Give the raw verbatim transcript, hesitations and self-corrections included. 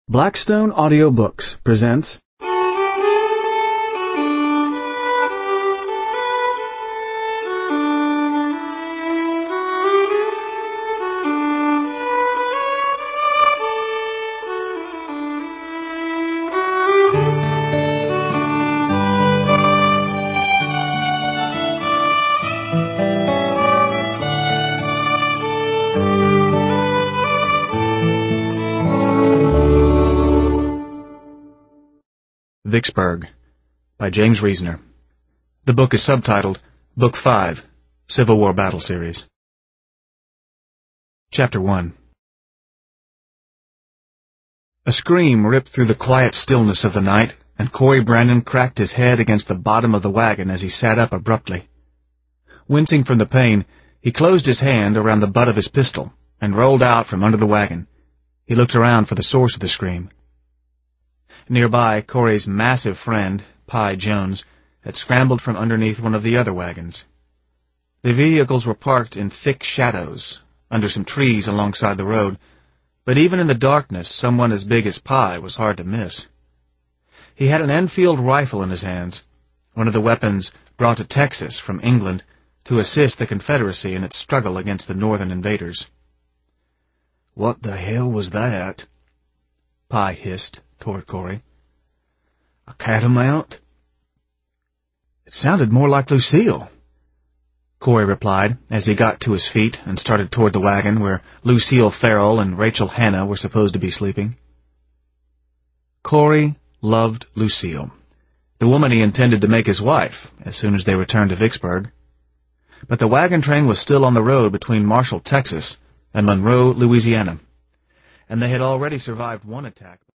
Blackstone Audiobooks presents Vicksburg by James Reasoner. The book is subtitled Book five, Civil War Battle Series. Chapter one. A scream ripped through the quiet stillness of the night, and Corey Brandon cracked his head against the bottom of the wagon as he sat up abruptly. Wincing from the pain, he closed his hand around the butt of his pistol and rolled out from under the wagon. He looked around for the source of the scream. Nearby, Corey's massive friend, Pye Jones, had scrambled from underneath one of the other wagons. The vehicles were parked in thick shadows, under some trees alongside the road, but even in the darkness, someone as big as Pye was hard to miss. He had an Enfield rifle in his hands, one of the weapons brought to Texas from England to assist the Confederacy in its struggle against the northern invaders. "What the hell was that?" Pye hissed toward Corey. "A catamount?" "It sounded more like Lucille," Corey replied as he got to his feet and started toward the wagon where Lucille Farrell and Rachel Hanna were supposed to be sleeping. Corey loved Lucille, the woman he intended to make his wife as soon as they returned to Vicksburg. But the wagon train was still on the road between Marshall, Texas, and Monroe, Louisiana, and they had already survived one attack.